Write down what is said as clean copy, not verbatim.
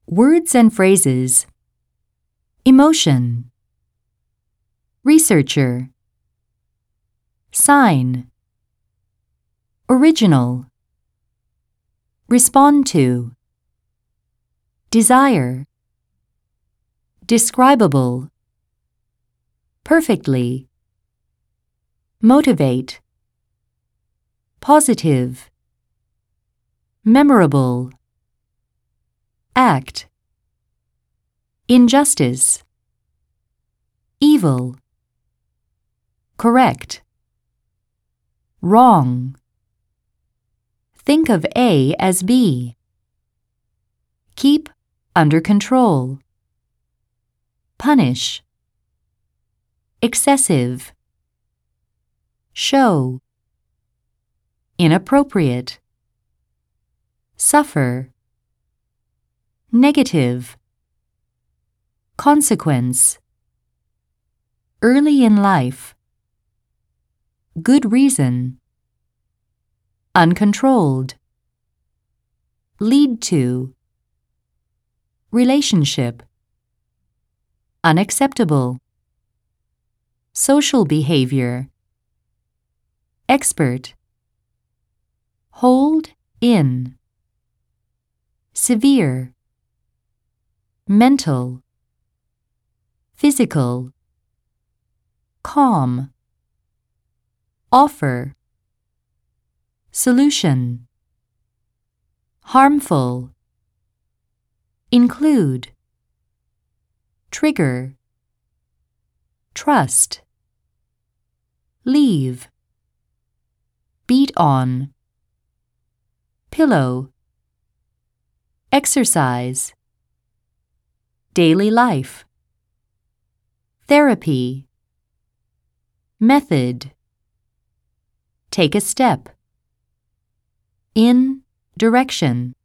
Words and phrases. Emotion. Researcher. Sign. Original. Respond to. Desire. Describable. Perfectly. Motivate. Positive. Memorable. Act. Injustice. Evil. Correct. Wrong. Think of A as B. Keep under control. Punish. Excessive. Show. Inappropriate. Suffer. Negative. Consequence. Early in life. Good reason. Uncontrolled. Lead to. Relationship. Unacceptable. Social behavior. Expert. Hold in. Severe. Mental. Physical. Calm. Offer. Solution. Harmful. Include. Trigger. Trust. Leave. Beat on. Pillow. Exercise. Daily life. Therapy. Method. Take a step. In direction.